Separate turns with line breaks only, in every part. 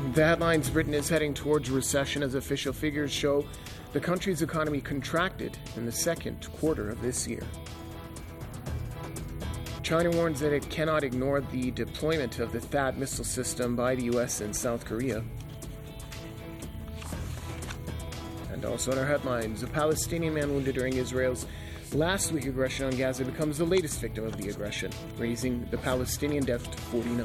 The headlines: Britain is heading towards recession as official figures show the country's economy contracted in the second quarter of this year. China warns that it cannot ignore the deployment of the THAAD missile system by the U.S. and South Korea. And also in our headlines, a Palestinian man wounded during Israel's last week aggression on Gaza becomes the latest victim of the aggression, raising the Palestinian death to 49.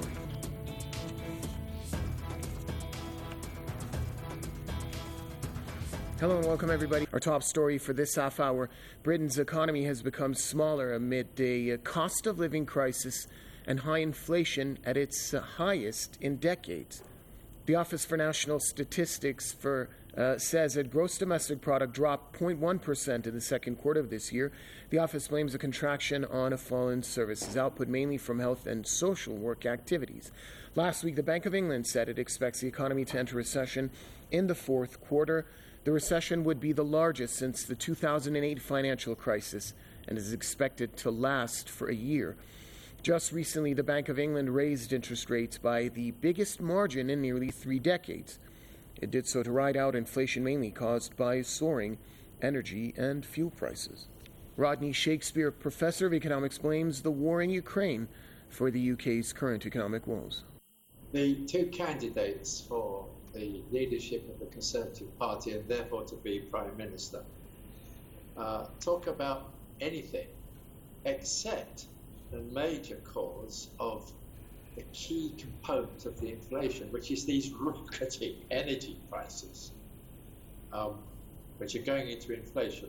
Hello and welcome, everybody. Our top story for this half hour: Britain's economy has become smaller amid a cost of living crisis and high inflation at its highest in decades. The Office for National Statistics says that gross domestic product dropped 0.1% in the second quarter of this year. The office blames a contraction on a fall in services output, mainly from health and social work activities. Last week, the Bank of England said it expects the economy to enter recession in the fourth quarter. The recession would be the largest since the 2008 financial crisis and is expected to last for a year. Just recently, the Bank of England raised interest rates by the biggest margin in nearly 3 decades. It did so to ride out inflation mainly caused by soaring energy and fuel prices. Rodney Shakespeare, professor of economics, blames the war in Ukraine for the UK's current economic woes.
The two candidates for the leadership of the Conservative Party and therefore to be Prime Minister talk about anything except the major cause of the key component of the inflation, which is these rocketing energy prices, which are going into inflation.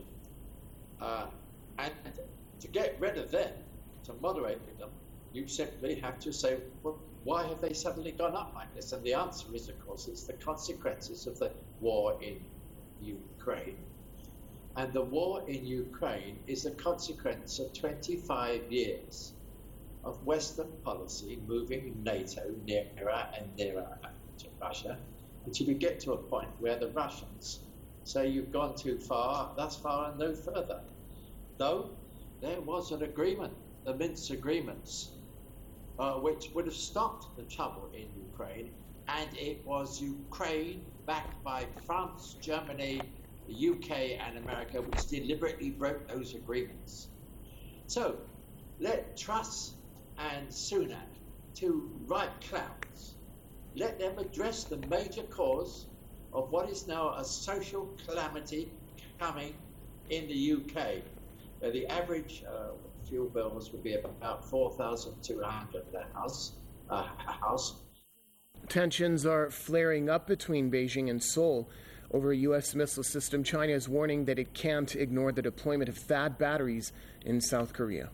And to get rid of them, to moderate them, you simply have to say, well, why have they suddenly gone up like this? And the answer is, of course, it's the consequences of the war in Ukraine. And the war in Ukraine is a consequence of 25 years of Western policy moving NATO nearer and nearer to Russia until we get to a point where the Russians say you've gone too far, thus far and no further. Though there was an agreement, the Minsk agreements, which would have stopped the trouble in Ukraine, and it was Ukraine, backed by France, Germany, the UK and America, which deliberately broke those agreements. So let Truss and Sunak, two right clowns, let them address the major cause of what is now a social calamity coming in the UK. The average fuel bills would be about $4,200 a house.
Tensions are flaring up between Beijing and Seoul over a U.S. missile system. China is warning that it can't ignore the deployment of THAAD batteries in South Korea.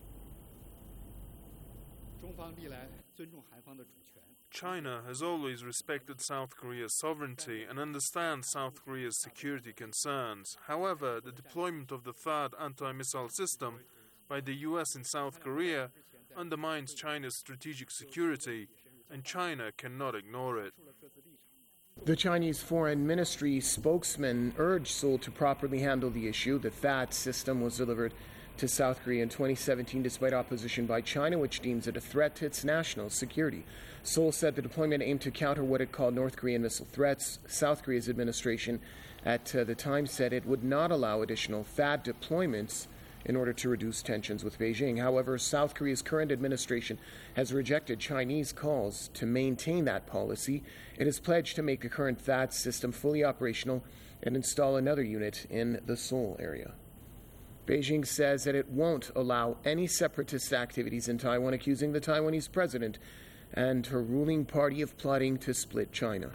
China has always respected South Korea's sovereignty and understands South Korea's security concerns. However, the deployment of the THAAD anti-missile system by the U.S. in South Korea undermines China's strategic security, and China cannot ignore it.
The Chinese Foreign Ministry spokesman urged Seoul to properly handle the issue. The THAAD system was delivered to South Korea in 2017 despite opposition by China, which deems it a threat to its national security. Seoul said the deployment aimed to counter what it called North Korean missile threats. South Korea's administration at the time said it would not allow additional THAAD deployments in order to reduce tensions with Beijing. However, South Korea's current administration has rejected Chinese calls to maintain that policy. It has pledged to make the current THAAD system fully operational and install another unit in the Seoul area. Beijing says that it won't allow any separatist activities in Taiwan, accusing the Taiwanese president and her ruling party of plotting to split China.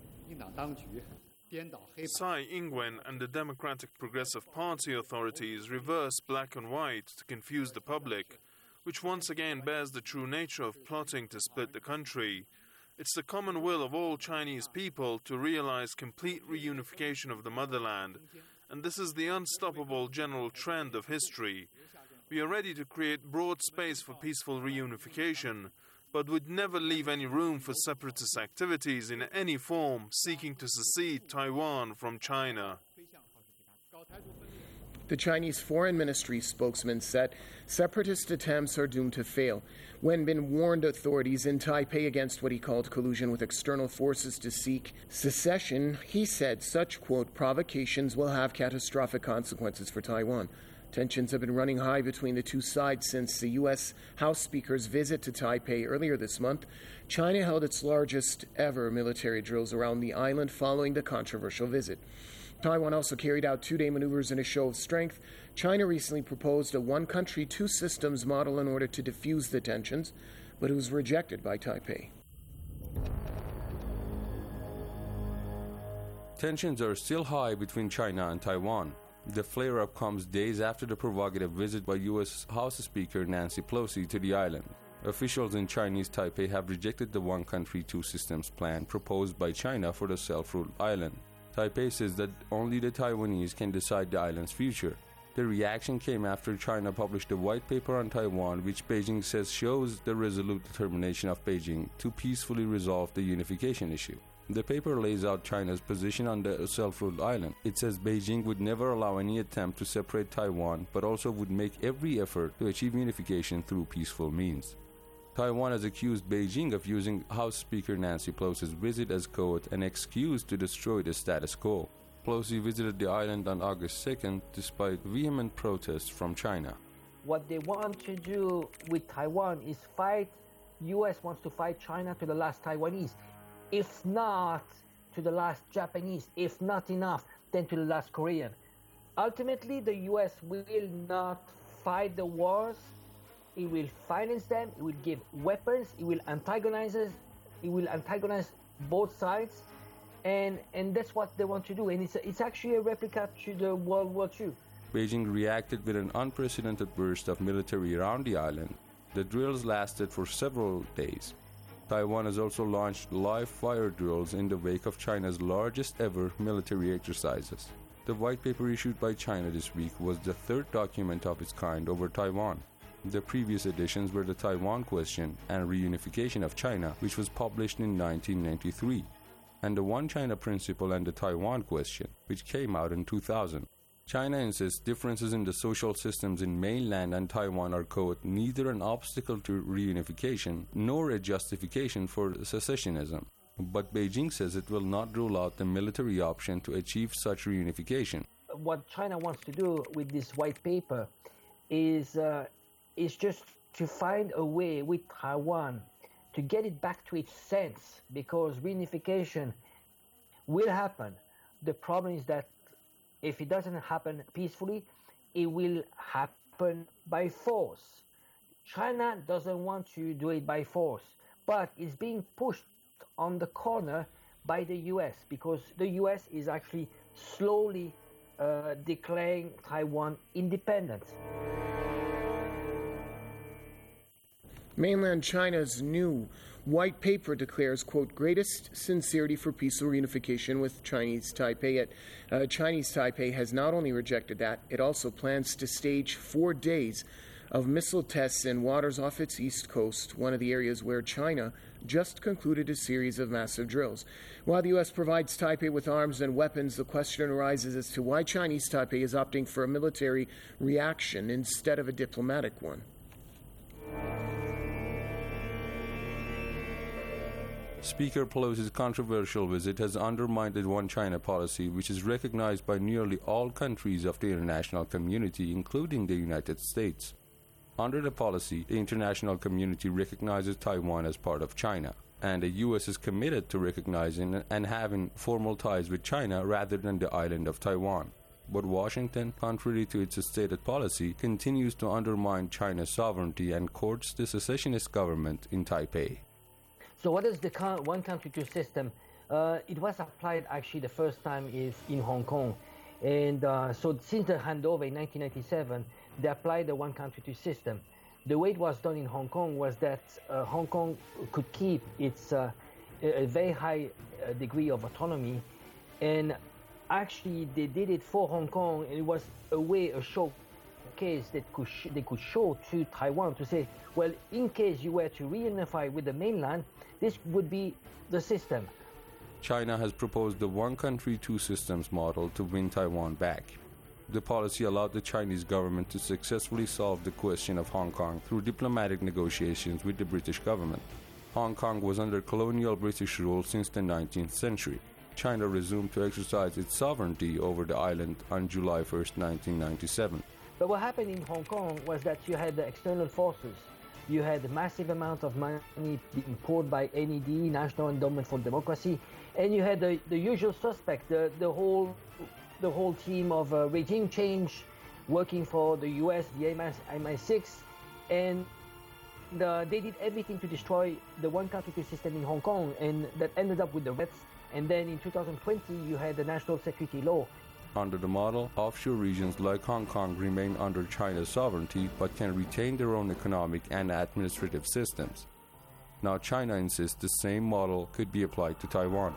Tsai Ing-wen and the Democratic Progressive Party authorities reverse black and white to confuse the public, which once again bears the true nature of plotting to split the country. It's the common will of all Chinese people to realize complete reunification of the motherland, and this is the unstoppable general trend of history. We are ready to create broad space for peaceful reunification, but would never leave any room for separatist activities in any form seeking to secede Taiwan from China.
The Chinese Foreign Ministry spokesman said separatist attempts are doomed to fail. Wenbin warned authorities in Taipei against what he called collusion with external forces to seek secession. He said such, quote, provocations will have catastrophic consequences for Taiwan. Tensions have been running high between the two sides since the U.S. House Speaker's visit to Taipei earlier this month. China held its largest ever military drills around the island following the controversial visit. Taiwan also carried out two-day maneuvers in a show of strength. China recently proposed a one-country, two-systems model in order to defuse the tensions, but it was rejected by Taipei.
Tensions are still high between China and Taiwan. The flare-up comes days after the provocative visit by U.S. House Speaker Nancy Pelosi to the island. Officials in Chinese Taipei have rejected the one-country, two-systems plan proposed by China for the self-ruled island. Taipei says that only the Taiwanese can decide the island's future. The reaction came after China published a white paper on Taiwan, which Beijing says shows the resolute determination of Beijing to peacefully resolve the unification issue. The paper lays out China's position on the self-ruled island. It says Beijing would never allow any attempt to separate Taiwan, but also would make every effort to achieve unification through peaceful means. Taiwan has accused Beijing of using House Speaker Nancy Pelosi's visit as quote, an excuse to destroy the status quo. Pelosi visited the island on August 2nd despite vehement protests from China.
What they want to do with Taiwan is fight. U.S. wants to fight China to the last Taiwanese. If not to the last Japanese, if not enough, then to the last Korean. Ultimately, the U.S. will not fight the wars. It will finance them, it will give weapons, it will antagonize both sides, and that's what they want to do. And it's actually a replica to the World War II.
Beijing reacted with an unprecedented burst of military around the island. The drills lasted for several days. Taiwan has also launched live fire drills in the wake of China's largest ever military exercises. The white paper issued by China this week was the third document of its kind over Taiwan. The previous editions were the Taiwan Question and Reunification of China, which was published in 1993, and the One China Principle and the Taiwan Question, which came out in 2000. China insists differences in the social systems in mainland and Taiwan are, quote, neither an obstacle to reunification nor a justification for secessionism. But Beijing says it will not rule out the military option to achieve such reunification.
What China wants to do with this white paper is just to find a way with Taiwan to get it back to its sense, because reunification will happen. The problem is that if it doesn't happen peacefully, it will happen by force. China doesn't want to do it by force, but it's being pushed on the corner by the US, because the US is actually slowly declaring Taiwan independence.
Mainland China's new white paper declares, quote, greatest sincerity for peaceful reunification with Chinese Taipei. Yet Chinese Taipei has not only rejected that, it also plans to stage 4 days of missile tests in waters off its east coast, one of the areas where China just concluded a series of massive drills. While the U.S. provides Taipei with arms and weapons, the question arises as to why Chinese Taipei is opting for a military reaction instead of a diplomatic one.
Speaker Pelosi's controversial visit has undermined the One China policy, which is recognized by nearly all countries of the international community, including the United States. Under the policy, the international community recognizes Taiwan as part of China, and the U.S. is committed to recognizing and having formal ties with China rather than the island of Taiwan. But Washington, contrary to its stated policy, continues to undermine China's sovereignty and courts the secessionist government in Taipei.
So what is the one country, two system? It was applied actually the first time is in Hong Kong. And so since the handover in 1997, they applied the one country, two system. The way it was done in Hong Kong was that Hong Kong could keep its a very high degree of autonomy. And actually they did it for Hong Kong, and it was a showcase that they could show to Taiwan to say, well, in case you were to reunify with the mainland, this would be the system.
China has proposed the one country, two systems model to win Taiwan back. The policy allowed the Chinese government to successfully solve the question of Hong Kong through diplomatic negotiations with the British government. Hong Kong was under colonial British rule since the 19th century. China resumed to exercise its sovereignty over the island on July 1st, 1997.
But what happened in Hong Kong was that you had the external forces. You had a massive amount of money being poured by NED, National Endowment for Democracy, and you had the usual suspect, the whole team of regime change working for the US, the MI6, and they did everything to destroy the one country two system in Hong Kong, and that ended up with the Reds. And then in 2020, you had the national security law.
Under the model, offshore regions like Hong Kong remain under China's sovereignty but can retain their own economic and administrative systems. Now China insists the same model could be applied to Taiwan.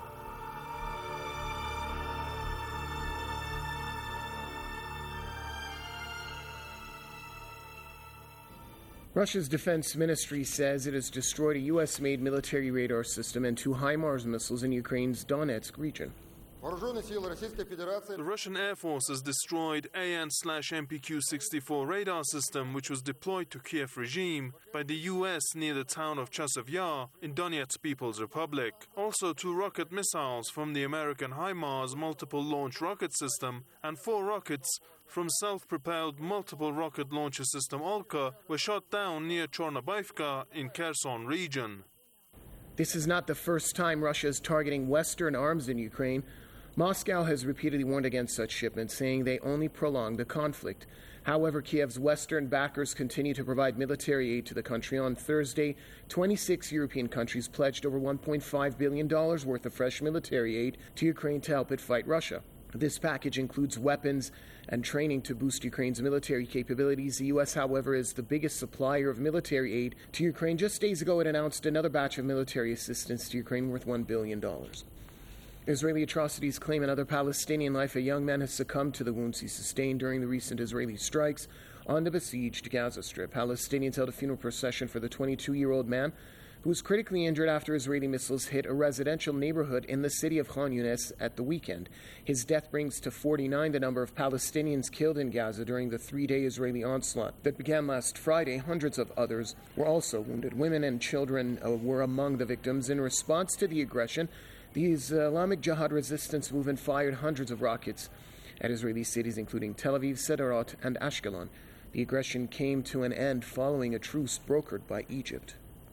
Russia's defense ministry says it has destroyed a U.S.-made military radar system and 2 HIMARS missiles in Ukraine's Donetsk region.
The Russian Air Force has destroyed AN/MPQ-64 radar system, which was deployed to Kiev regime by the U.S. near the town of Chasiv Yar in Donetsk People's Republic. Also 2 rocket missiles from the American HIMARS multiple launch rocket system and 4 rockets from self-propelled multiple rocket launcher system Olka were shot down near Chornobyivka in Kherson region.
This is not the first time Russia is targeting Western arms in Ukraine. Moscow has repeatedly warned against such shipments, saying they only prolong the conflict. However, Kiev's Western backers continue to provide military aid to the country. On Thursday, 26 European countries pledged over $1.5 billion worth of fresh military aid to Ukraine to help it fight Russia. This package includes weapons and training to boost Ukraine's military capabilities. The U.S., however, is the biggest supplier of military aid to Ukraine. Just days ago, it announced another batch of military assistance to Ukraine worth $1 billion. Israeli atrocities claim another Palestinian life. A young man has succumbed to the wounds he sustained during the recent Israeli strikes on the besieged Gaza Strip. Palestinians held a funeral procession for the 22-year-old man who was critically injured after Israeli missiles hit a residential neighborhood in the city of Khan Yunis at the weekend. His death brings to 49 the number of Palestinians killed in Gaza during the 3-day Israeli onslaught that began last Friday. Hundreds of others were also wounded. Women and children were among the victims. In response to the aggression, the Islamic Jihad resistance movement fired hundreds of rockets at Israeli cities, including Tel Aviv, Sderot, and Ashkelon. The aggression came to an end following a truce brokered by Egypt.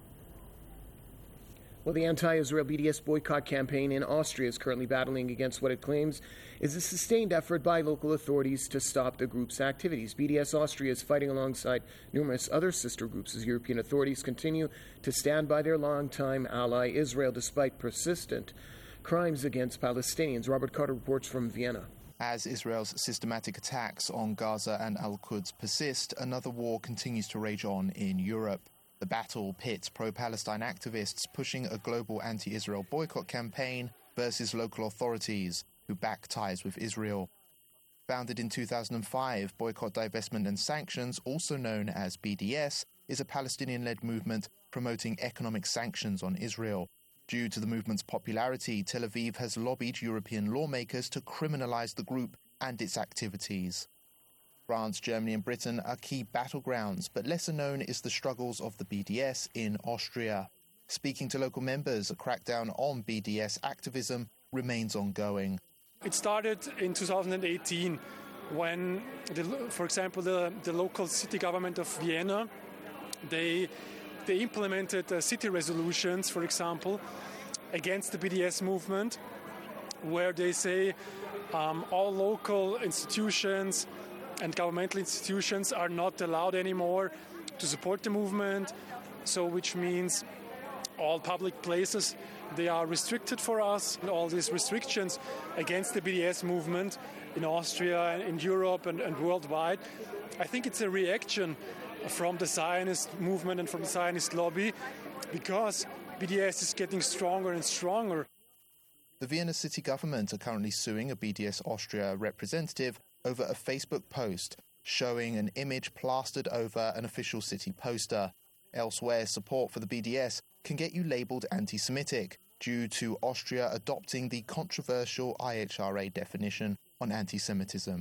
Well, the anti-Israel BDS boycott campaign in Austria is currently battling against what it claims is a sustained effort by local authorities to stop the group's activities. BDS Austria is fighting alongside numerous other sister groups as European authorities continue to stand by their longtime ally Israel despite persistent crimes against Palestinians. Robert Carter reports from Vienna.
As Israel's systematic attacks on Gaza and Al-Quds persist, another war continues to rage on in Europe. The battle pits pro-Palestine activists pushing a global anti-Israel boycott campaign versus local authorities who back ties with Israel. Founded in 2005, Boycott, Divestment and Sanctions, also known as BDS, is a Palestinian-led movement promoting economic sanctions on Israel. Due to the movement's popularity, Tel Aviv has lobbied European lawmakers to criminalize the group and its activities. France, Germany and Britain are key battlegrounds, but lesser known is the struggles of the BDS in Austria. Speaking to local members, a crackdown on BDS activism remains ongoing.
It started in 2018 when, for example, the local city government of Vienna, they implemented city resolutions, for example, against the BDS movement, where they say all local institutions and governmental institutions are not allowed anymore to support the movement, so which means all public places, they are restricted for us. And all these restrictions against the BDS movement in Austria, in Europe and worldwide, I think it's a reaction from the Zionist movement and from the Zionist lobby, because BDS is getting stronger and stronger.
The Vienna city government are currently suing a BDS Austria representative over a Facebook post showing an image plastered over an official city poster. Elsewhere, support for the BDS can get you labelled anti-Semitic due to Austria adopting the controversial IHRA definition on anti-Semitism.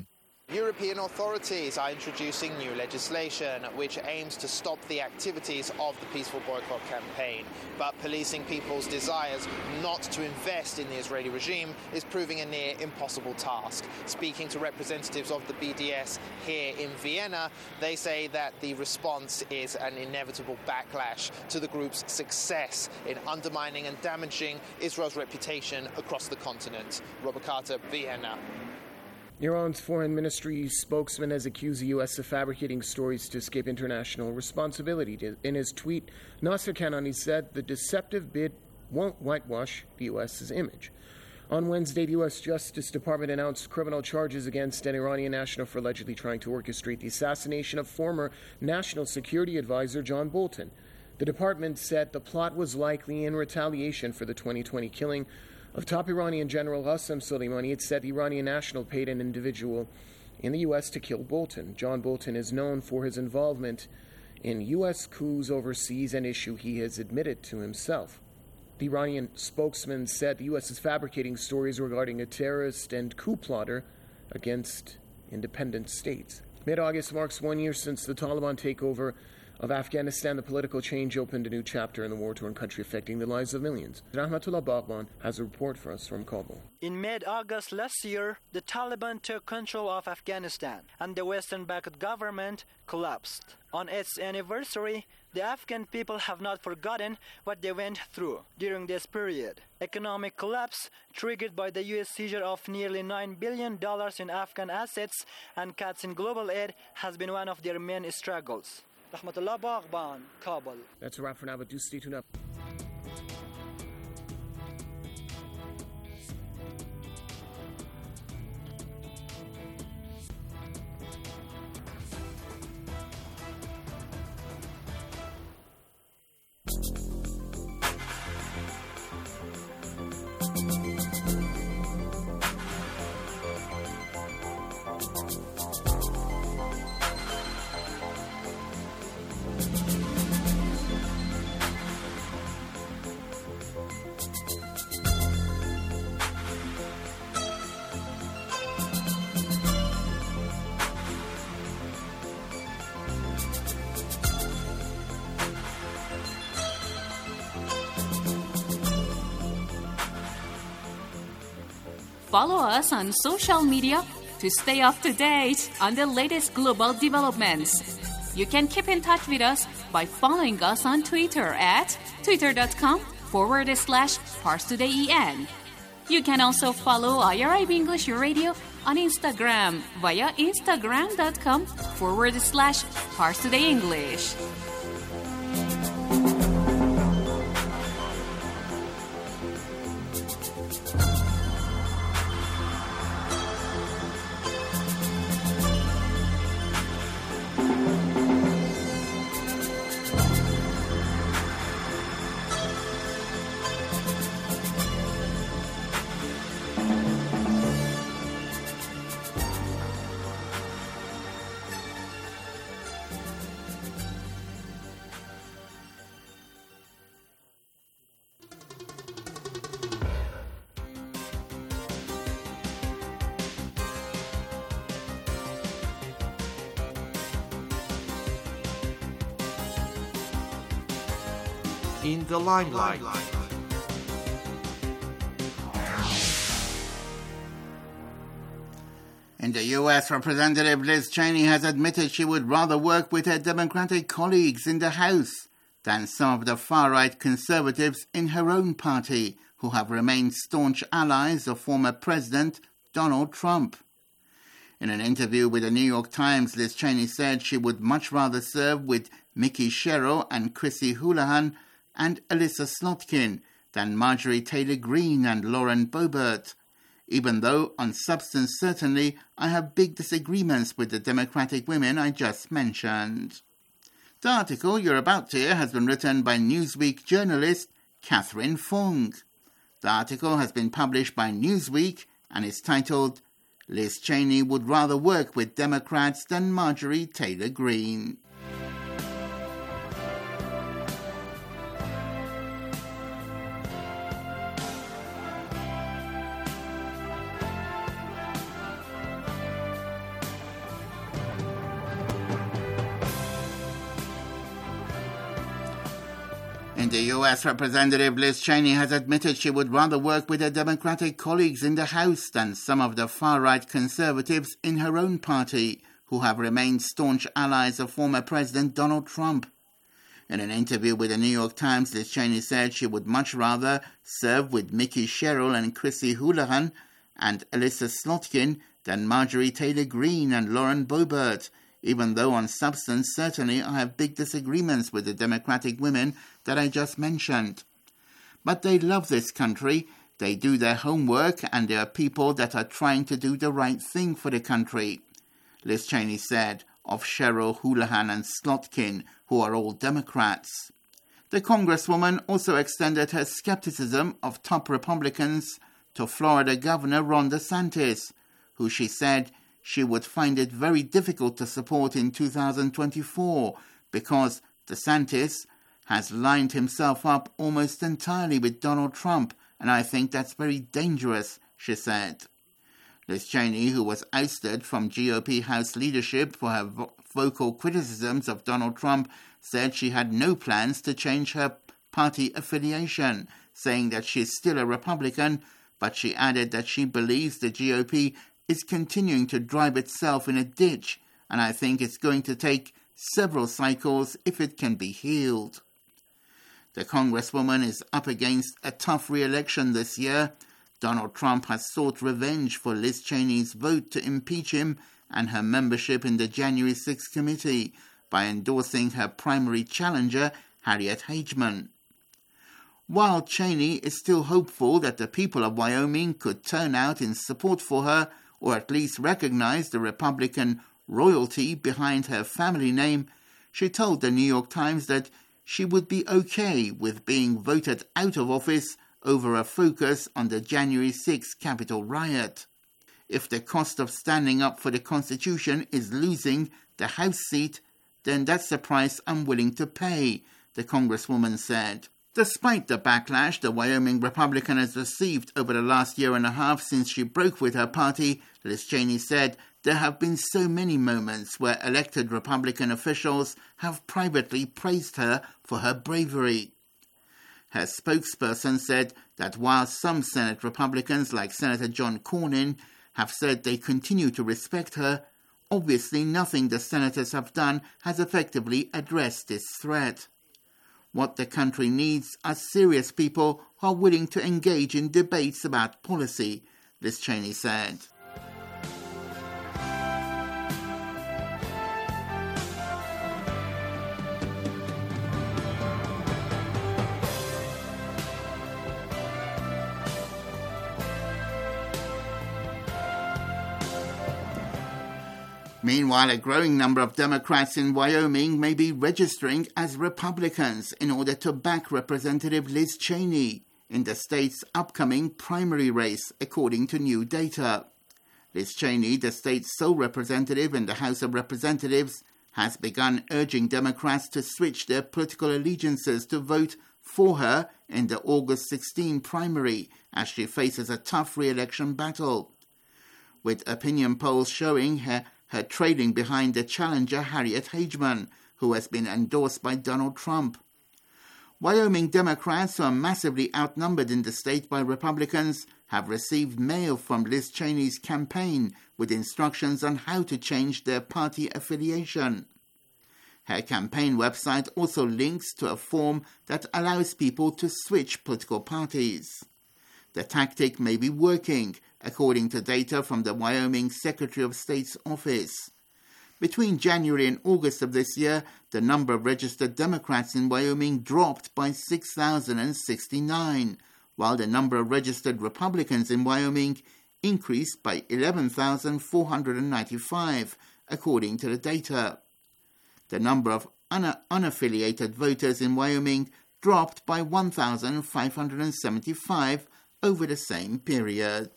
European authorities are introducing new legislation which aims to stop the activities of the peaceful boycott campaign. But policing people's desires not to invest in the Israeli regime is proving a near impossible task. Speaking to representatives of the BDS here in Vienna, they say that the response is an inevitable backlash to the group's success in undermining and damaging Israel's reputation across the continent. Robert Carter, Vienna.
Iran's foreign ministry spokesman has accused the U.S. of fabricating stories to escape international responsibility. In his tweet, Nasser Kanani said the deceptive bid won't whitewash the U.S.'s image. On Wednesday, the U.S. Justice Department announced criminal charges against an Iranian national for allegedly trying to orchestrate the assassination of former National Security Advisor John Bolton. The department said the plot was likely in retaliation for the 2020 killing of top Iranian General Qasem Soleimani. It said the Iranian national paid an individual in the U.S. to kill Bolton. John Bolton is known for his involvement in U.S. coups overseas, an issue he has admitted to himself. The Iranian spokesman said the U.S. is fabricating stories regarding a terrorist and coup plotter against independent states. Mid-August marks 1 year since the Taliban takeover of Afghanistan. The political change opened a new chapter in the war-torn country affecting the lives of millions. Rahmatullah Baghban has a report for us from Kabul.
In mid-August last year, the Taliban took control of Afghanistan and the Western-backed government collapsed. On its anniversary, the Afghan people have not forgotten what they went through during this period. Economic collapse triggered by the U.S. seizure of nearly $9 billion in Afghan assets and cuts in global aid has been one of their main struggles. Rahmatullah Baghban, Kabul.
That's a wrap for now, but do stay tuned up.
Follow us on social media to stay up to date on the latest global developments. You can keep in touch with us by following us on Twitter at twitter.com/ParsTodayEN. You can also follow IRIB English Radio on Instagram via instagram.com/ParsTodayEnglish.
In the limelight. In the U.S., Representative Liz Cheney has admitted she would rather work with her Democratic colleagues in the House than some of the far-right conservatives in her own party, who have remained staunch allies of former President Donald Trump. In an interview with the New York Times, Liz Cheney said she would much rather serve with Mickey Sherrill and Chrissy Houlihan and Alyssa Slotkin than Marjorie Taylor Greene and Lauren Boebert, even though, on substance certainly, I have big disagreements with the Democratic women I just mentioned. The article you're about to hear has been written by Newsweek journalist Catherine Fung. The article has been published by Newsweek and is titled, Liz Cheney would rather work with Democrats than Marjorie Taylor Greene. In the U.S., Representative Liz Cheney has admitted she would rather work with her Democratic colleagues in the House than some of the far-right conservatives in her own party, who have remained staunch allies of former President Donald Trump. In an interview with the New York Times, Liz Cheney said she would much rather serve with Mickey Sherrill and Chrissy Houlihan and Elissa Slotkin than Marjorie Taylor Greene and Lauren Boebert, even though on substance certainly I have big disagreements with the Democratic women that I just mentioned. But they love this country, they do their homework, and they are people that are trying to do the right thing for the country, Liz Cheney said of Sherrill, Houlihan and Slotkin, who are all Democrats. The Congresswoman also extended her skepticism of top Republicans to Florida Governor Ron DeSantis, who she said she would find it very difficult to support in 2024 because DeSantis has lined himself up almost entirely with Donald Trump, and I think that's very dangerous, she said. Liz Cheney, who was ousted from GOP House leadership for her vocal criticisms of Donald Trump, said she had no plans to change her party affiliation, saying that she is still a Republican, but she added that she believes the GOP is continuing to drive itself in a ditch, and I think it's going to take several cycles if it can be healed. The Congresswoman is up against a tough re-election this year. Donald Trump has sought revenge for Liz Cheney's vote to impeach him and her membership in the January 6th committee by endorsing her primary challenger, Harriet Hageman. While Cheney is still hopeful that the people of Wyoming could turn out in support for her, or at least recognize the Republican royalty behind her family name, she told the New York Times that she would be okay with being voted out of office over a focus on the January 6th Capitol riot. If the cost of standing up for the Constitution is losing the House seat, then that's the price I'm willing to pay, the Congresswoman said. Despite the backlash the Wyoming Republican has received over the last year and a half since she broke with her party, Liz Cheney said there have been so many moments where elected Republican officials have privately praised her for her bravery. Her spokesperson said that while some Senate Republicans like Senator John Cornyn have said they continue to respect her, obviously nothing the senators have done has effectively addressed this threat. What the country needs are serious people who are willing to engage in debates about policy, Liz Cheney said. Meanwhile, a growing number of Democrats in Wyoming may be registering as Republicans in order to back Representative Liz Cheney in the state's upcoming primary race, according to new data. Liz Cheney, the state's sole representative in the House of Representatives, has begun urging Democrats to switch their political allegiances to vote for her in the August 16 primary as she faces a tough re-election battle. With opinion polls showing her trailing behind the challenger Harriet Hageman, who has been endorsed by Donald Trump. Wyoming Democrats, who are massively outnumbered in the state by Republicans, have received mail from Liz Cheney's campaign with instructions on how to change their party affiliation. Her campaign website also links to a form that allows people to switch political parties. The tactic may be working, according to data from the Wyoming Secretary of State's office. Between January and August of this year, the number of registered Democrats in Wyoming dropped by 6,069, while the number of registered Republicans in Wyoming increased by 11,495, according to the data. The number of unaffiliated voters in Wyoming dropped by 1,575 over the same period.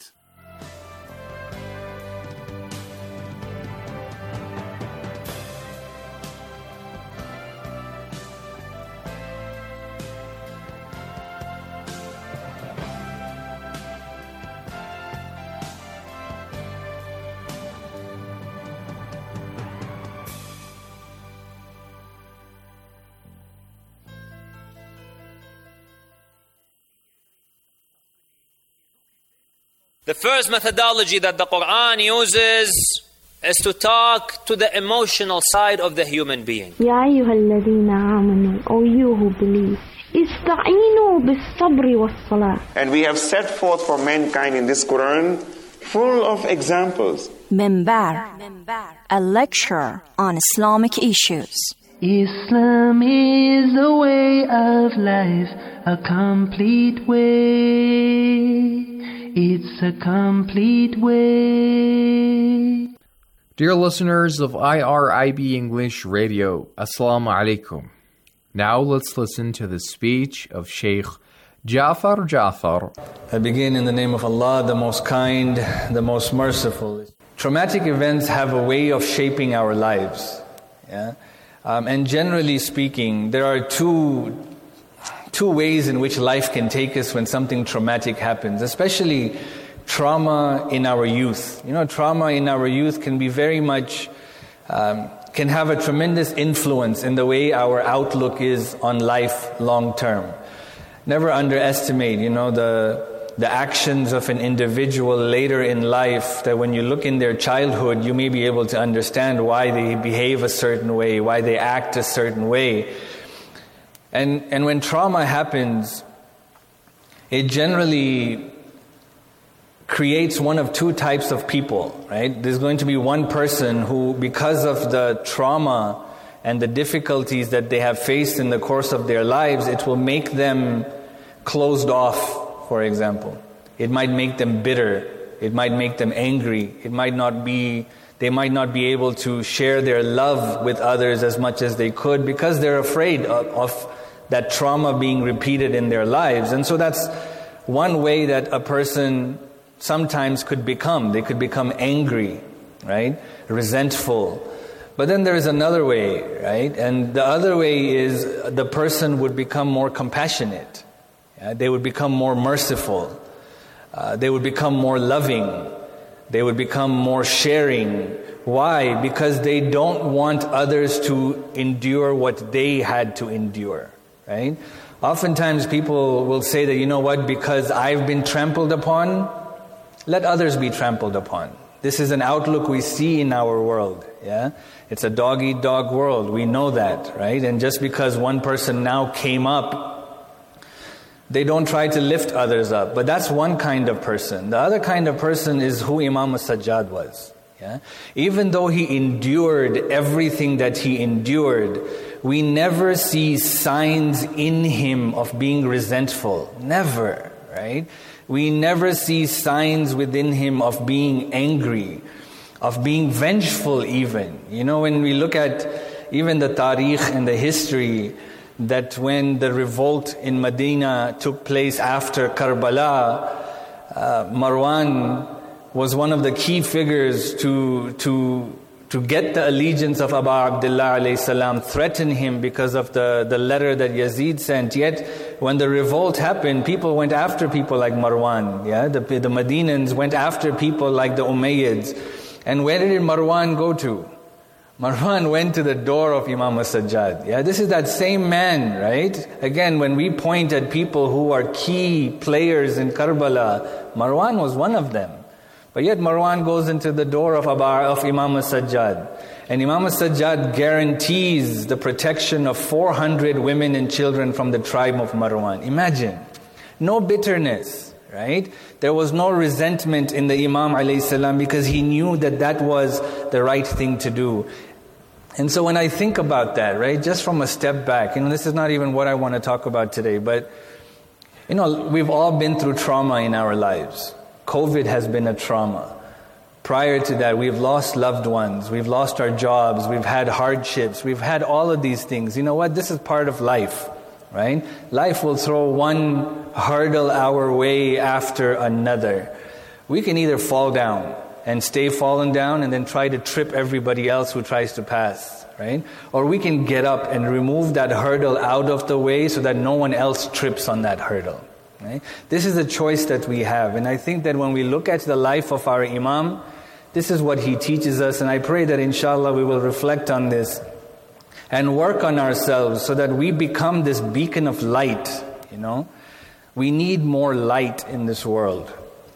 The first methodology that the Quran uses is to talk to the emotional side of the human being.
يا أيها الذين آمنوا, O you who believe, استعينوا بالصبر والصلاة.
And we have set forth for mankind in this Quran full of examples.
Minbar, a lecture on Islamic issues.
Islam is a way of life, a complete way. It's a complete way.
Dear listeners of IRIB English Radio, Assalamu alaikum. Now let's listen to the speech of Sheikh Jafar Jafar.
I begin in the name of Allah, the most kind, the most merciful. Traumatic events have a way of shaping our lives. Yeah? And generally speaking, there are two ways in which life can take us when something traumatic happens, especially trauma in our youth. You know, trauma in our youth can be very much, can have a tremendous influence in the way our outlook is on life long term. Never underestimate, the actions of an individual later in life, that when you look in their childhood, you may be able to understand why they behave a certain way, why they act a certain way. And when trauma happens, it generally creates one of two types of people, right? There's going to be one person who, because of the trauma and the difficulties that they have faced in the course of their lives, it will make them closed off, for example. It might make them bitter. It might make them angry. They might not be able to share their love with others as much as they could because they're afraid of that trauma being repeated in their lives. And so that's one way that a person sometimes could become. They could become angry, right? Resentful. But then there is another way, right? And the other way is the person would become more compassionate. They would become more merciful. They would become more loving. They would become more sharing. Why? Because they don't want others to endure what they had to endure, right? Oftentimes people will say that, because I've been trampled upon, let others be trampled upon. This is an outlook we see in our world, yeah? It's a dog-eat-dog world. We know that, right? And just because one person now came up, they don't try to lift others up. But that's one kind of person. The other kind of person is who Imam Sajjad was. Yeah? Even though he endured everything that he endured, we never see signs in him of being resentful. Never, right? We never see signs within him of being angry, of being vengeful even. When we look at even the tariq and the history, that when the revolt in Medina took place after Karbala, Marwan was one of the key figures to get the allegiance of Abu Abdullah alayhi salam, threaten him because of the letter that Yazid sent. Yet when the revolt happened, people went after people like Marwan. Yeah, the Medinans went after people like the Umayyads. And where did Marwan go to? Marwan went to the door of Imam Sajjad. Yeah, this is that same man, right? Again, when we point at people who are key players in Karbala, Marwan was one of them. But yet Marwan goes into the door of Imam Sajjad. And Imam Sajjad guarantees the protection of 400 women and children from the tribe of Marwan. Imagine. No bitterness, right? There was no resentment in the Imam alayhi salam because he knew that that was the right thing to do. And so when I think about that, right, just from a step back, this is not even what I want to talk about today, but, we've all been through trauma in our lives. COVID has been a trauma. Prior to that, we've lost loved ones, we've lost our jobs, we've had hardships, we've had all of these things. You know what? This is part of life, right? Life will throw one hurdle our way after another. We can either fall down and stay fallen down and then try to trip everybody else who tries to pass, right? Or we can get up and remove that hurdle out of the way so that no one else trips on that hurdle, right? This is a choice that we have. And I think that when we look at the life of our Imam, this is what he teaches us. And I pray that inshallah we will reflect on this and work on ourselves so that we become this beacon of light, We need more light in this world.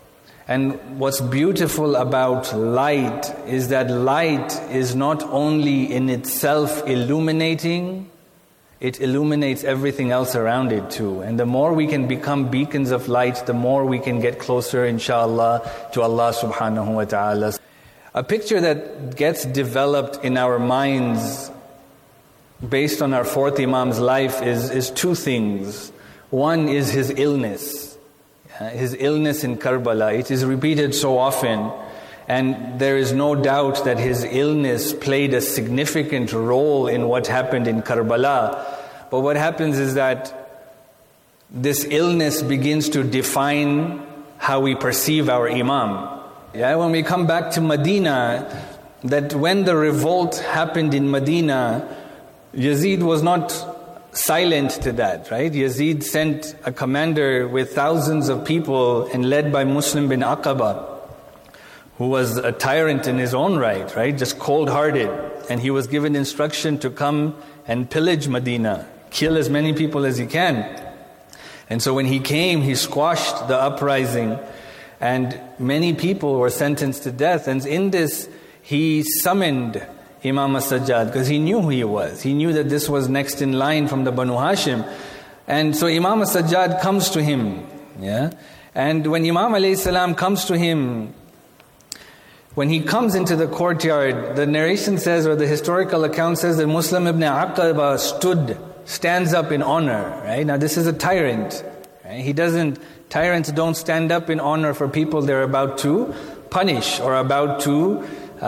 And what's beautiful about light is that light is not only in itself illuminating, it illuminates everything else around it too. And the more we can become beacons of light, the more we can get closer, inshallah, to Allah subhanahu wa ta'ala. A picture that gets developed in our minds based on our fourth Imam's life is two things. One is his illness. His illness in Karbala. It is repeated so often, and there is no doubt that his illness played a significant role in what happened in Karbala. But what happens is that this illness begins to define how we perceive our Imam. When we come back to Medina, that when the revolt happened in Medina, Yazid was not silent to that, right? Yazid sent a commander with thousands of people and led by Muslim bin Aqaba, who was a tyrant in his own right? Just cold-hearted. And he was given instruction to come and pillage Medina, kill as many people as he can. And so when he came, he squashed the uprising, and many people were sentenced to death. And in this, he summoned Imam as-Sajjad, because he knew who he was. He knew that this was next in line from the Banu Hashim. And so Imam as-Sajjad comes to him. And when Imam alayhi salam comes to him, when he comes into the courtyard, the narration says, or the historical account says, that Muslim ibn Aqaba stands up in honor. Right? Now this is a tyrant. Right? Tyrants don't stand up in honor for people they're about to punish or about to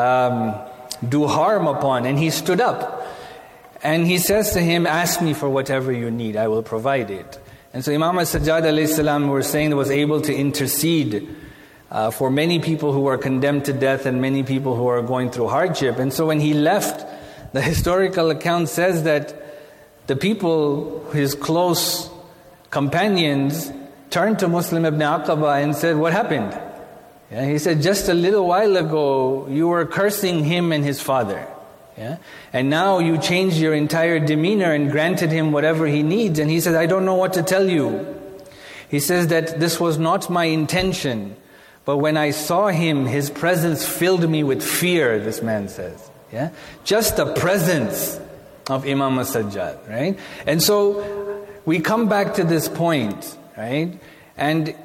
do harm upon. And he stood up and he says to him, ask me for whatever you need, I will provide it. And so Imam as-Sajjad alayhi salam, we're saying, was able to intercede for many people who were condemned to death and many people who are going through hardship. And so when he left, the historical account says that the people, his close companions, turned to Muslim ibn Aqaba and said, what happened? He said, just a little while ago, you were cursing him and his father. And now you changed your entire demeanor and granted him whatever he needs. And he said, I don't know what to tell you. He says that this was not my intention. But when I saw him, his presence filled me with fear, this man says. Just the presence of Imam as-Sajjad, right? And so we come back to this point, right? And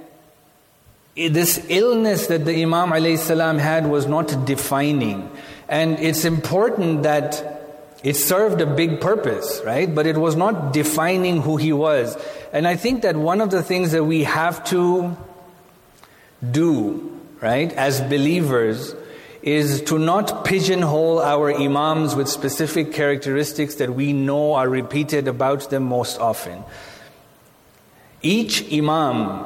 this illness that the Imam alayhi salam had was not defining. And it's important that it served a big purpose, right? But it was not defining who he was. And I think that one of the things that we have to do, right, as believers, is to not pigeonhole our Imams with specific characteristics that we know are repeated about them most often. Each Imam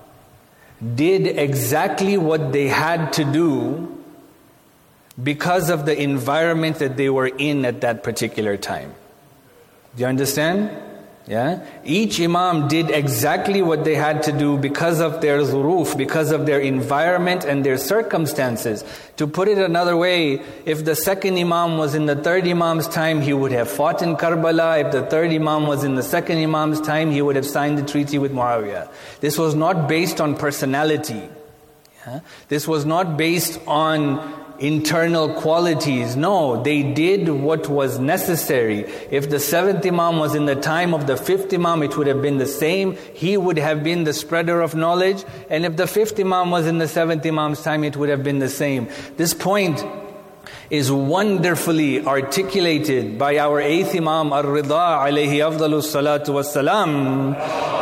did exactly what they had to do because of the environment that they were in at that particular time. Do you understand? Each Imam did exactly what they had to do because of their zuruf, because of their environment and their circumstances. To put it another way, if the second Imam was in the third Imam's time, he would have fought in Karbala. If the third Imam was in the second Imam's time, he would have signed the treaty with Muawiyah. This was not based on personality. This was not based on internal qualities. No, they did what was necessary. If the seventh Imam was in the time of the fifth Imam, it would have been the same. He would have been the spreader of knowledge. And if the fifth Imam was in the seventh Imam's time, it would have been the same. This point is wonderfully articulated by our eighth Imam, Ar-Rida alayhi afdalus salatu wassalam.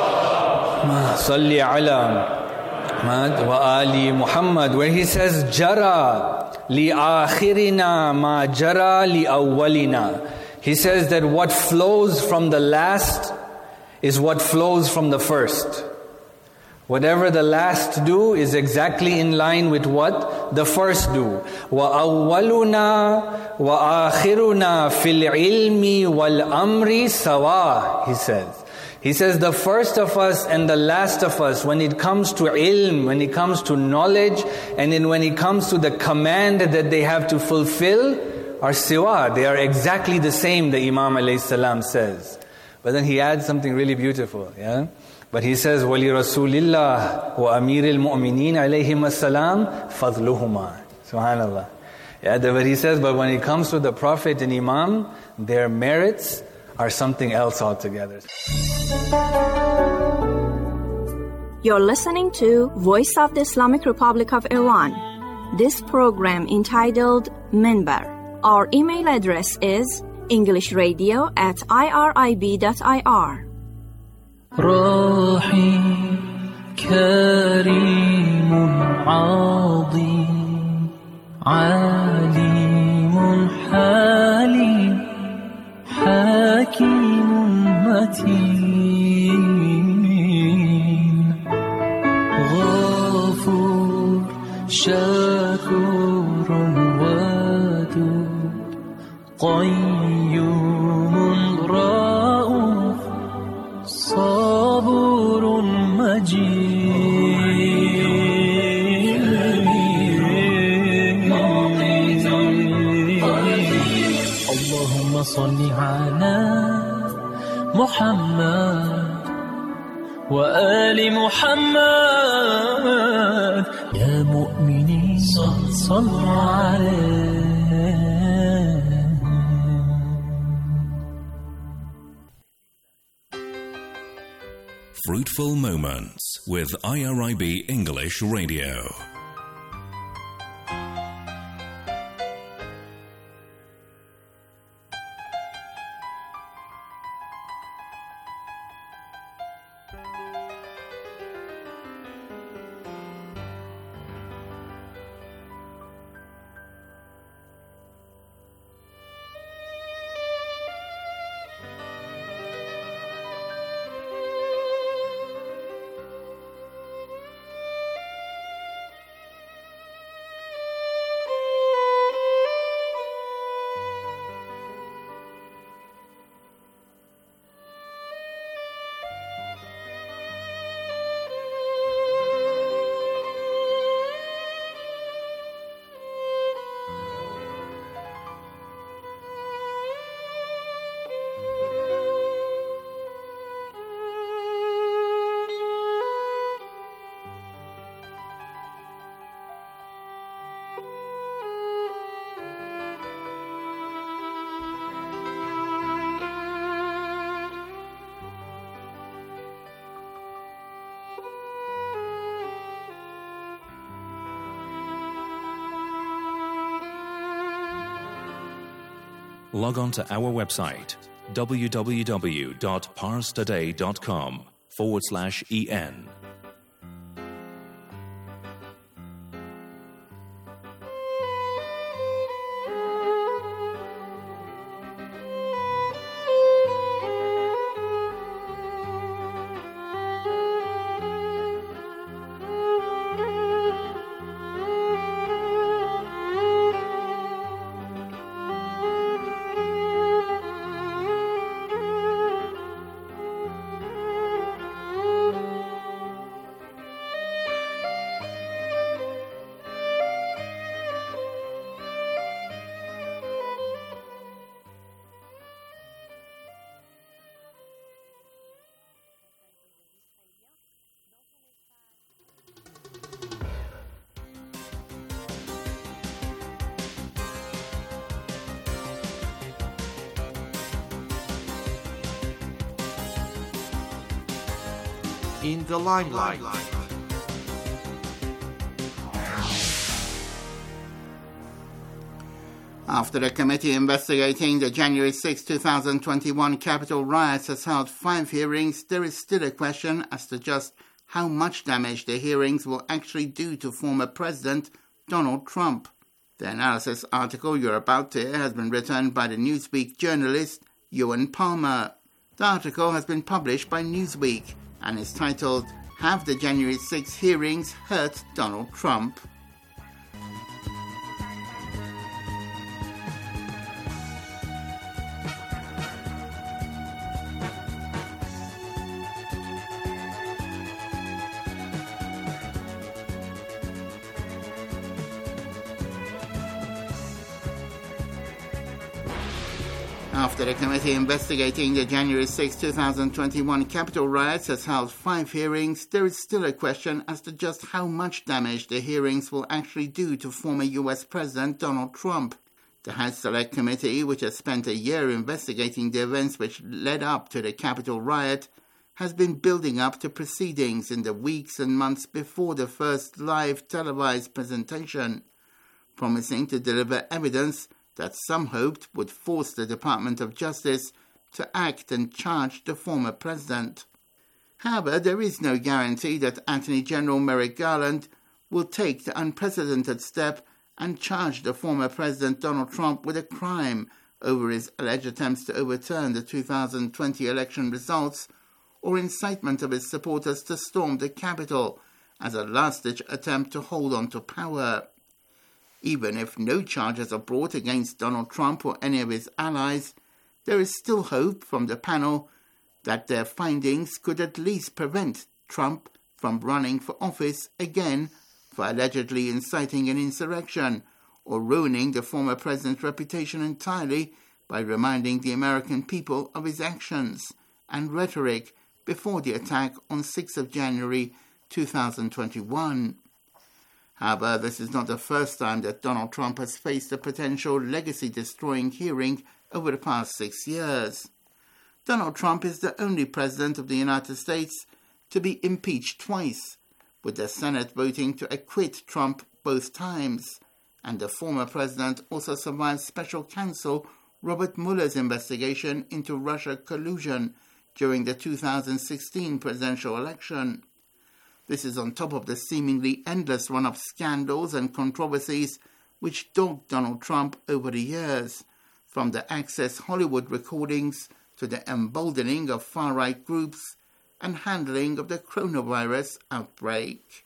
Salli ala wa ali Muhammad, where he says, Jara li akhirina ma jara li awwalina. He says that what flows from the last is what flows from the first. Whatever the last do is exactly in line with what the first do. Wa awwaluna wa akhiruna fil ilmi wal amri sawa, he says. He says the first of us and the last of us, when it comes to ilm, when it comes to knowledge, and then when it comes to the command that they have to fulfill, are siwa. They are exactly the same, the Imam alayhi salam says. But then he adds something really beautiful. But he says, وَلِرَسُولِ اللَّهِ وَأَمِيرِ الْمُؤْمِنِينَ عَلَيْهِمَ السَّلَامِ فَضْلُهُمَا. Subhanallah. Yeah, but he says, but when it comes to the Prophet and Imam, their merits are something else altogether.
You're listening to Voice of the Islamic Republic of Iran. This program entitled Minbar. Our email address is englishradio@irib.ir.
رحيم كريم عظيم عليم حليم حكيم متين غفور شكور ودود قيوم رؤوف صبور مجيد اللهم صل على محمد وآل محمد يا مؤمنين صلوا عليه.
Fruitful Moments with IRIB English Radio. Log on to our website www.parstoday.com/en.
In the limelight. After a committee investigating the January 6, 2021 Capitol riots has held 5 hearings, there is still a question as to just how much damage the hearings will actually do to former President Donald Trump. The analysis article you're about to hear has been written by the Newsweek journalist Ewan Palmer. The article has been published by Newsweek and is titled, "Have the January 6 hearings hurt Donald Trump?" After the committee investigating the January 6, 2021 Capitol riots has held 5 hearings, there is still a question as to just how much damage the hearings will actually do to former US President Donald Trump. The House Select Committee, which has spent a year investigating the events which led up to the Capitol riot, has been building up to proceedings in the weeks and months before the first live televised presentation, promising to deliver evidence that some hoped would force the Department of Justice to act and charge the former president. However, there is no guarantee that Attorney General Merrick Garland will take the unprecedented step and charge the former President Donald Trump with a crime over his alleged attempts to overturn the 2020 election results or incitement of his supporters to storm the Capitol as a last-ditch attempt to hold on to power. Even if no charges are brought against Donald Trump or any of his allies, there is still hope from the panel that their findings could at least prevent Trump from running for office again for allegedly inciting an insurrection or ruining the former president's reputation entirely by reminding the American people of his actions and rhetoric before the attack on 6th of January 2021. However, this is not the first time that Donald Trump has faced a potential legacy-destroying hearing over the past 6 years. Donald Trump is the only president of the United States to be impeached twice, with the Senate voting to acquit Trump both times, and the former president also survived special counsel Robert Mueller's investigation into Russia collusion during the 2016 presidential election. This is on top of the seemingly endless run of scandals and controversies which dogged Donald Trump over the years, from the Access Hollywood recordings to the emboldening of far-right groups and handling of the coronavirus outbreak.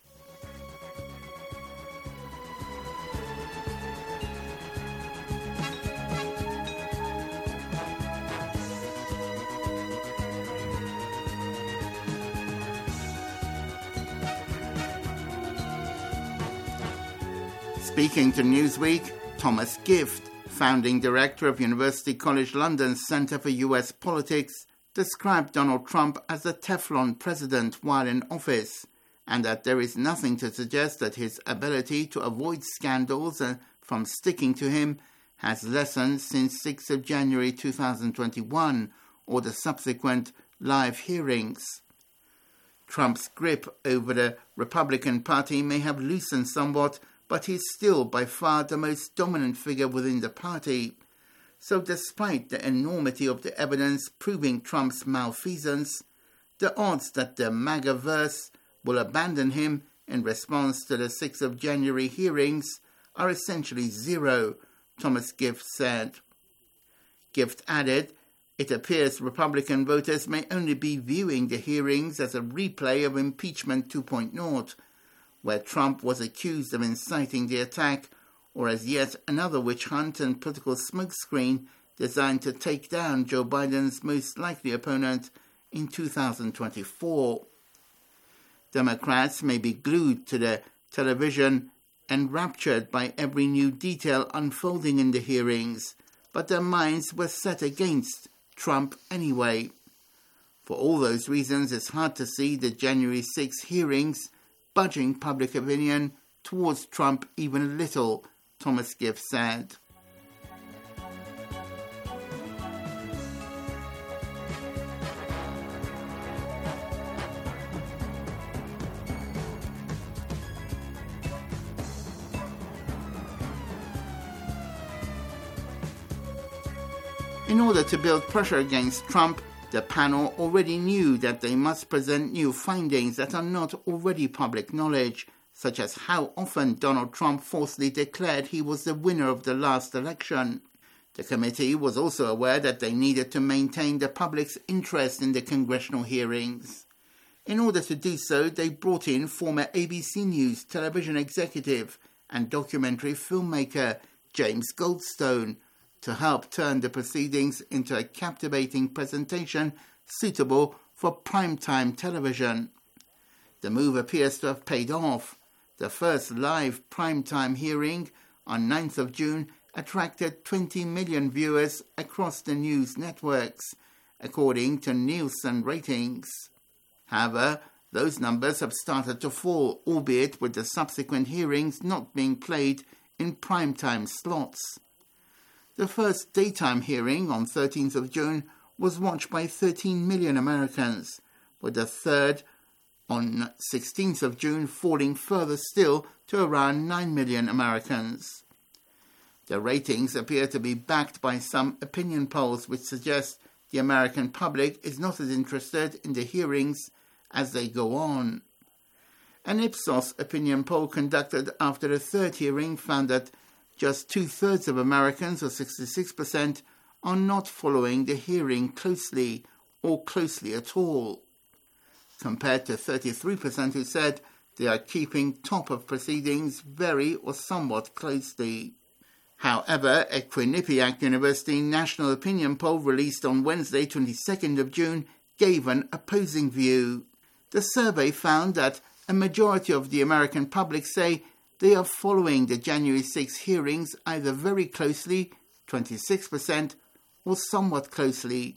Speaking to Newsweek, Thomas Gift, founding director of University College London's Centre for US Politics, described Donald Trump as a Teflon president while in office, and that there is nothing to suggest that his ability to avoid scandals from sticking to him has lessened since 6th of January 2021 or the subsequent live hearings. Trump's grip over the Republican Party may have loosened somewhat, but he's still by far the most dominant figure within the party. So despite the enormity of the evidence proving Trump's malfeasance, the odds that the MAGA-verse will abandon him in response to the 6th of January hearings are essentially zero, Thomas Gift said. Gift added, it appears Republican voters may only be viewing the hearings as a replay of Impeachment 2.0, where Trump was accused of inciting the attack, or as yet another witch hunt and political smokescreen designed to take down Joe Biden's most likely opponent in 2024. Democrats may be glued to the television, enraptured by every new detail unfolding in the hearings, but their minds were set against Trump anyway. For all those reasons, it's hard to see the January 6 hearings budging public opinion towards Trump even a little, Thomas Gift said. In order to build pressure against Trump, the panel already knew that they must present new findings that are not already public knowledge, such as how often Donald Trump falsely declared he was the winner of the last election. The committee was also aware that they needed to maintain the public's interest in the congressional hearings. In order to do so, they brought in former ABC News television executive and documentary filmmaker James Goldstone to help turn the proceedings into a captivating presentation suitable for primetime television. The move appears to have paid off. The first live primetime hearing on 9th of June attracted 20 million viewers across the news networks, according to Nielsen ratings. However, those numbers have started to fall, albeit with the subsequent hearings not being played in primetime slots. The first daytime hearing on 13th of June was watched by 13 million Americans, with the third on 16th of June falling further still to around 9 million Americans. The ratings appear to be backed by some opinion polls which suggest the American public is not as interested in the hearings as they go on. An Ipsos opinion poll conducted after a third hearing found that just 2/3 of Americans, or 66%, are not following the hearing closely or closely at all, compared to 33% who said they are keeping top of proceedings very or somewhat closely. However, a Quinnipiac University national opinion poll released on Wednesday, 22nd of June, gave an opposing view. The survey found that a majority of the American public say they are following the January 6 hearings either very closely, 26%, or somewhat closely,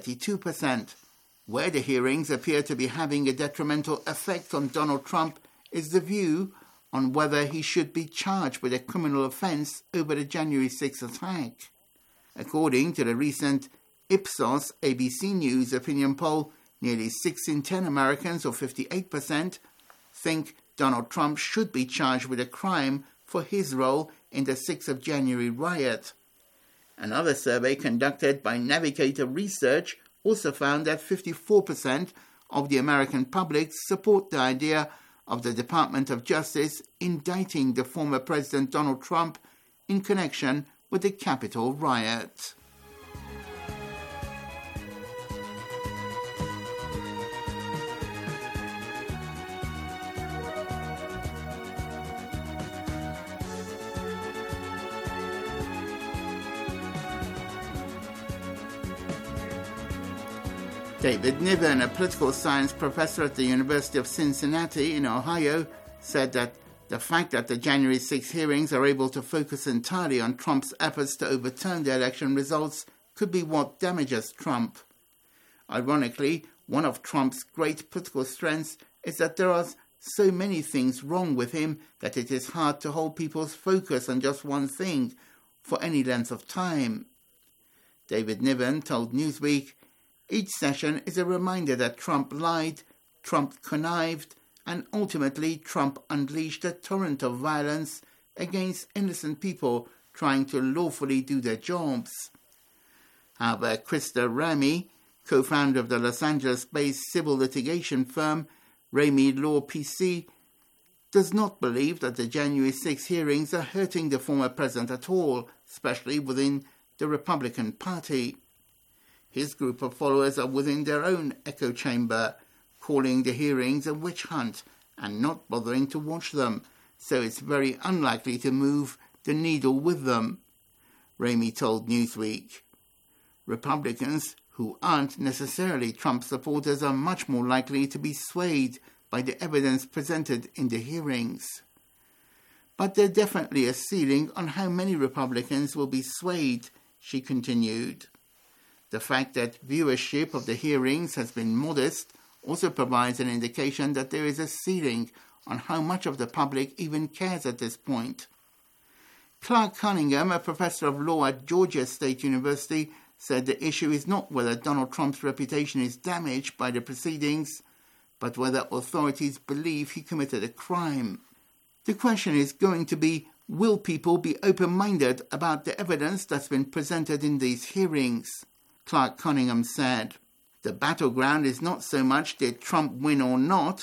32%. Where the hearings appear to be having a detrimental effect on Donald Trump is the view on whether he should be charged with a criminal offense over the January 6 attack. According to the recent Ipsos ABC News opinion poll, nearly 6 in 10 Americans, or 58%, think Donald Trump should be charged with a crime for his role in the 6th of January riot. Another survey conducted by Navigator Research also found that 54% of the American public support the idea of the Department of Justice indicting the former President Donald Trump in connection with the Capitol riot. David Niven, a political science professor at the University of Cincinnati in Ohio, said that the fact that the January 6 hearings are able to focus entirely on Trump's efforts to overturn the election results could be what damages Trump. Ironically, one of Trump's great political strengths is that there are so many things wrong with him that it is hard to hold people's focus on just one thing for any length of time. David Niven told Newsweek, "Each session is a reminder that Trump lied, Trump connived, and ultimately Trump unleashed a torrent of violence against innocent people trying to lawfully do their jobs." However, Krista Ramey, co-founder of the Los Angeles-based civil litigation firm Ramey Law PC, does not believe that the January 6 hearings are hurting the former president at all, especially within the Republican Party. His group of followers are within their own echo chamber, calling the hearings a witch hunt and not bothering to watch them, so it's very unlikely to move the needle with them, Ramey told Newsweek. Republicans who aren't necessarily Trump supporters are much more likely to be swayed by the evidence presented in the hearings. But there's definitely a ceiling on how many Republicans will be swayed, she continued. The fact that viewership of the hearings has been modest also provides an indication that there is a ceiling on how much of the public even cares at this point. Clark Cunningham, a professor of law at Georgia State University, said the issue is not whether Donald Trump's reputation is damaged by the proceedings, but whether authorities believe he committed a crime. The question is going to be, will people be open-minded about the evidence that's been presented in these hearings? Clark Cunningham said, "The battleground is not so much did Trump win or not,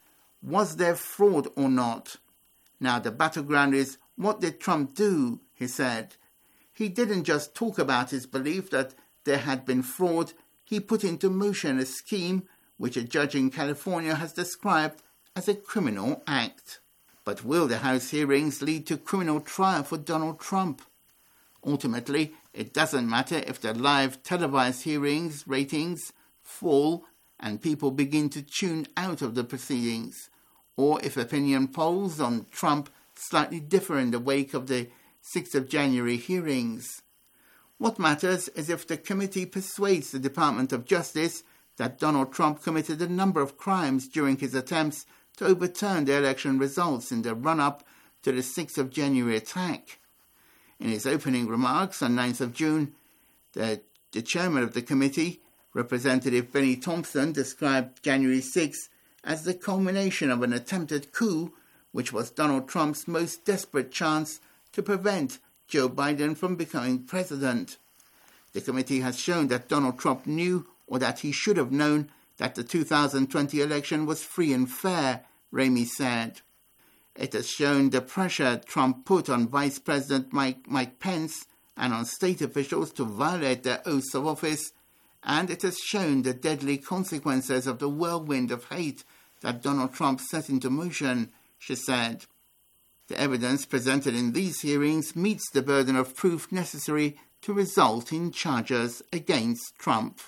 was there fraud or not? Now the battleground is what did Trump do," he said. He didn't just talk about his belief that there had been fraud, he put into motion a scheme which a judge in California has described as a criminal act. But will the House hearings lead to criminal trial for Donald Trump? Ultimately, it doesn't matter if the live televised hearings ratings fall and people begin to tune out of the proceedings, or if opinion polls on Trump slightly differ in the wake of the 6th of January hearings. What matters is if the committee persuades the Department of Justice that Donald Trump committed a number of crimes during his attempts to overturn the election results in the run-up to the 6th of January attack. In his opening remarks on 9th of June, the chairman of the committee, Representative Benny Thompson, described January 6 as the culmination of an attempted coup, which was Donald Trump's most desperate chance to prevent Joe Biden from becoming president. The committee has shown that Donald Trump knew, or that he should have known, that the 2020 election was free and fair, Ramey said. It has shown the pressure Trump put on Vice President Mike Pence and on state officials to violate their oaths of office, and it has shown the deadly consequences of the whirlwind of hate that Donald Trump set into motion, she said. The evidence presented in these hearings meets the burden of proof necessary to result in charges against Trump.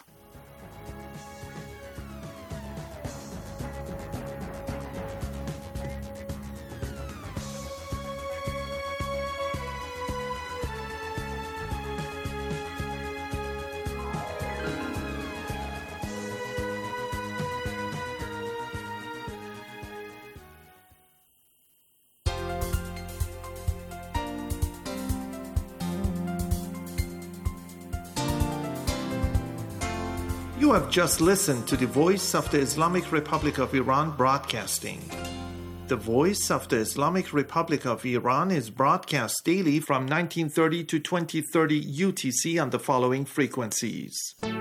You have just listened to the Voice of the Islamic Republic of Iran broadcasting. The Voice of the Islamic Republic of Iran is broadcast daily from 1930 to 2030 UTC on the following frequencies.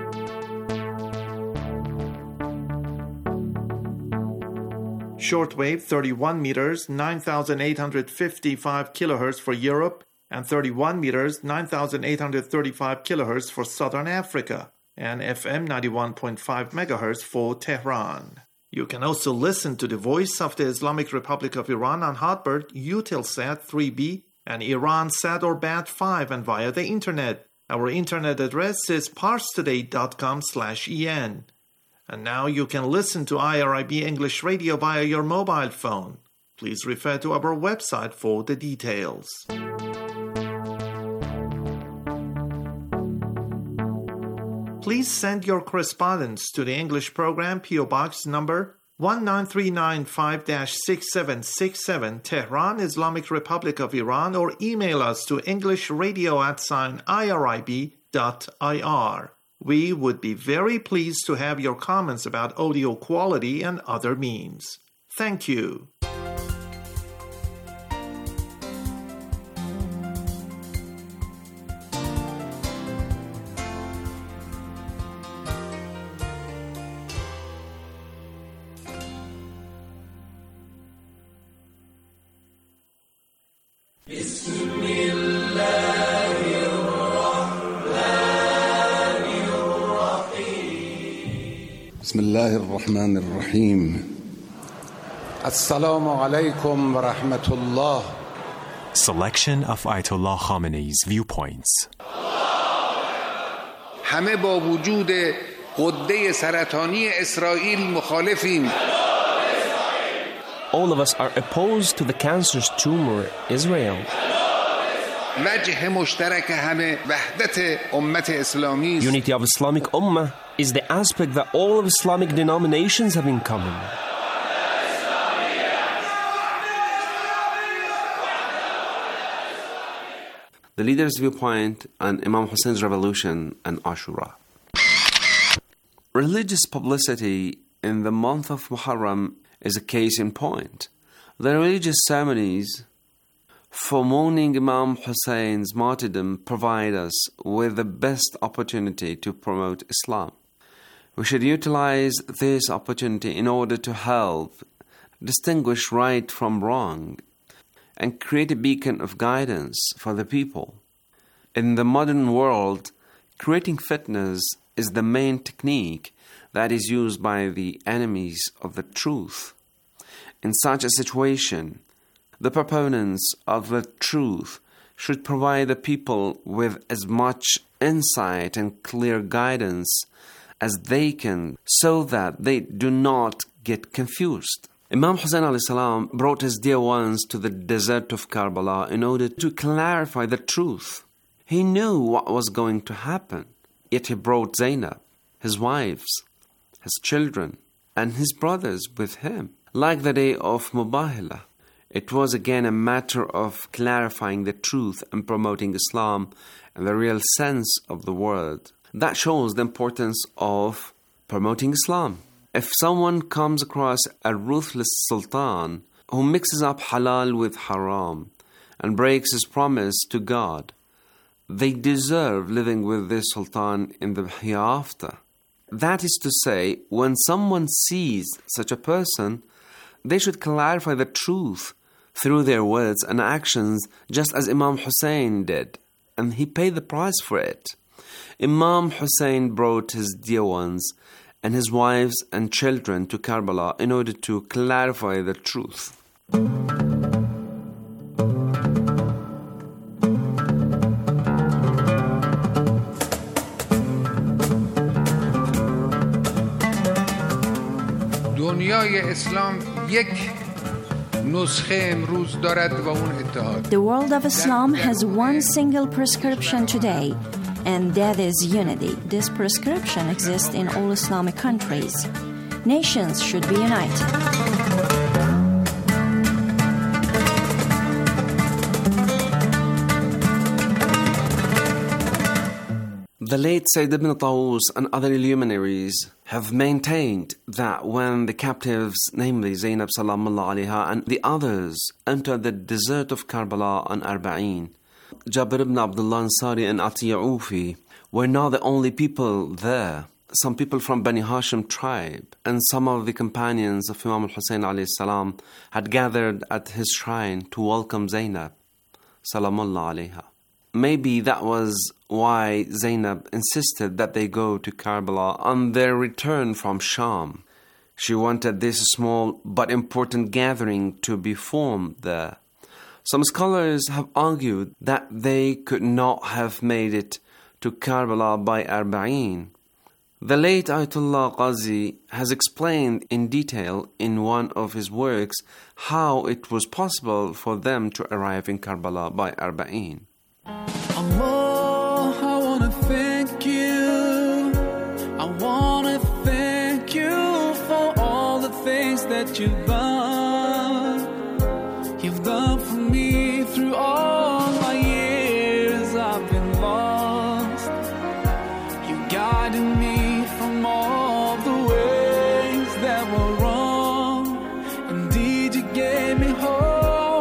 Shortwave 31 meters, 9,855 kilohertz for Europe, and 31 meters, 9,835 kilohertz for Southern Africa, and FM 91.5 megahertz for Tehran. You can also listen to the Voice of the Islamic Republic of Iran on Hotbird, Eutelsat 3B, and Iransat or Bat5, and via the internet. Our internet address is parstoday.com/en. And now you can listen to IRIB English Radio via your mobile phone. Please refer to our website for the details. Please send your correspondence to the English program, P.O. Box number 19395-6767, Tehran, Islamic Republic of Iran, or email us to englishradio@irib.ir. We would be very pleased to have your comments about audio quality and other means. Thank you.
بسم الله الرحمن الرحيم السلام عليكم ورحمة الله.
Selection of Ayatollah Khamenei's viewpoints.
همه با وجود غده سرطانی اسرائیل مخالفیم.
All of us are opposed to the cancerous tumor Israel.
وجه مشترک همه وحدت امت اسلامی.
Unity of Islamic Ummah is the aspect that all of Islamic denominations have in common.
The leader's viewpoint on Imam Hussein's revolution and Ashura. Religious publicity in the month of Muharram is a case in point. The religious ceremonies for mourning Imam Hussein's martyrdom provide us with the best opportunity to promote Islam. We should utilize this opportunity in order to help distinguish right from wrong and create a beacon of guidance for the people. In the modern world, creating fitnas is the main technique that is used by the enemies of the truth. In such a situation, the proponents of the truth should provide the people with as much insight and clear guidance as they can so that they do not get confused. Imam Hussein alayhi salam brought his dear ones to the desert of Karbala in order to clarify the truth. He knew what was going to happen, yet he brought Zainab, his wives, his children, and his brothers with him. Like the day of Mubahala, it was again a matter of clarifying the truth and promoting Islam and the real sense of the word. That shows the importance of promoting Islam. If someone comes across a ruthless sultan who mixes up halal with haram and breaks his promise to God, they deserve living with this sultan in the hereafter. That is to say, when someone sees such a person, they should clarify the truth through their words and actions, just as Imam Hussein did, and he paid the price for it. Imam Hussein brought his dear ones and his wives and children to Karbala in order to clarify the truth.
دنیای اسلام یک نسخه امروز دارد و اون اتحاد.
The world of Islam has one single prescription today, and that is unity. This prescription exists in all Islamic countries. Nations should be united.
The late Sayyid ibn Tawus and other luminaries have maintained that when the captives, namely Zainab Salamullah alayha and the others, entered the desert of Karbala on Arba'in, Jabir ibn Abdullah Ansari and Atiya Ufi were not the only people there. Some people from Bani Hashim tribe and some of the companions of Imam al-Hussein alayhi salam had gathered at his shrine to welcome Zainab Salamullah alayha. Maybe that was why Zainab insisted that they go to Karbala on their return from Sham. She wanted this small but important gathering to be formed there. Some scholars have argued that they could not have made it to Karbala by Arba'in. The late Ayatollah Qazi has explained in detail in one of his works how it was possible for them to arrive in Karbala by Arba'in.
Allah, I want to thank you. I want to thank you for all the things that you've done. You've done for me through all my years I've been lost. You guided me from all the ways that were wrong. Indeed, you gave me hope.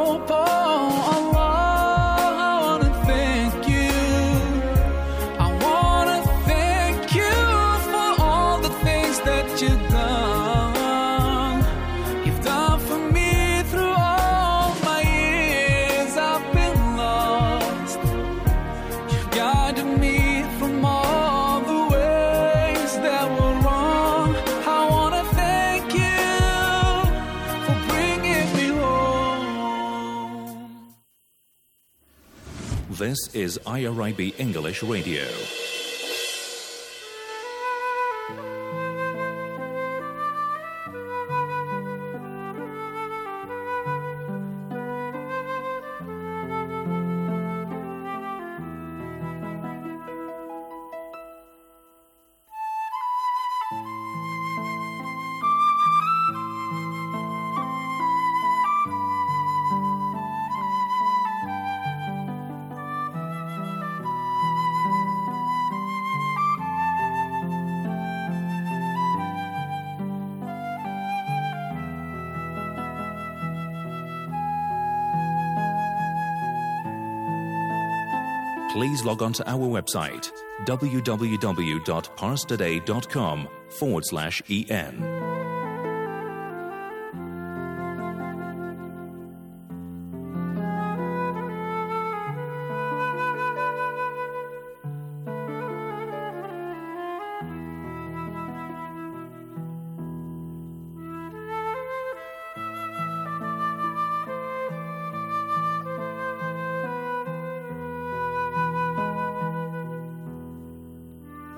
This is IRIB English Radio. Please log on to our website www.parstoday.com/en.